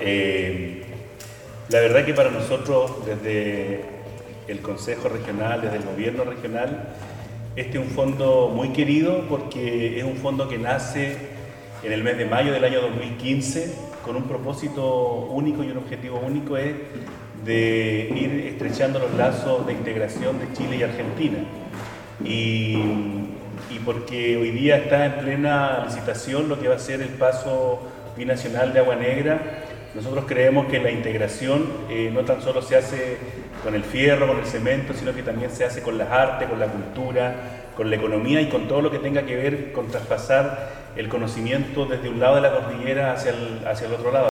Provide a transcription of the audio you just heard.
La verdad que para nosotros, desde el Consejo Regional, desde el Gobierno Regional, este es un fondo muy querido porque es un fondo que nace en el mes de mayo del año 2015 con un propósito único y un objetivo único, es de ir estrechando los lazos de integración de Chile y Argentina. Y porque hoy día está en plena licitación lo que va a ser el paso binacional de Agua Negra. Nosotros creemos que la integración no tan solo se hace con el fierro, con el cemento, sino que también se hace con las artes, con la cultura, con la economía y con todo lo que tenga que ver con traspasar el conocimiento desde un lado de la cordillera hacia el otro lado.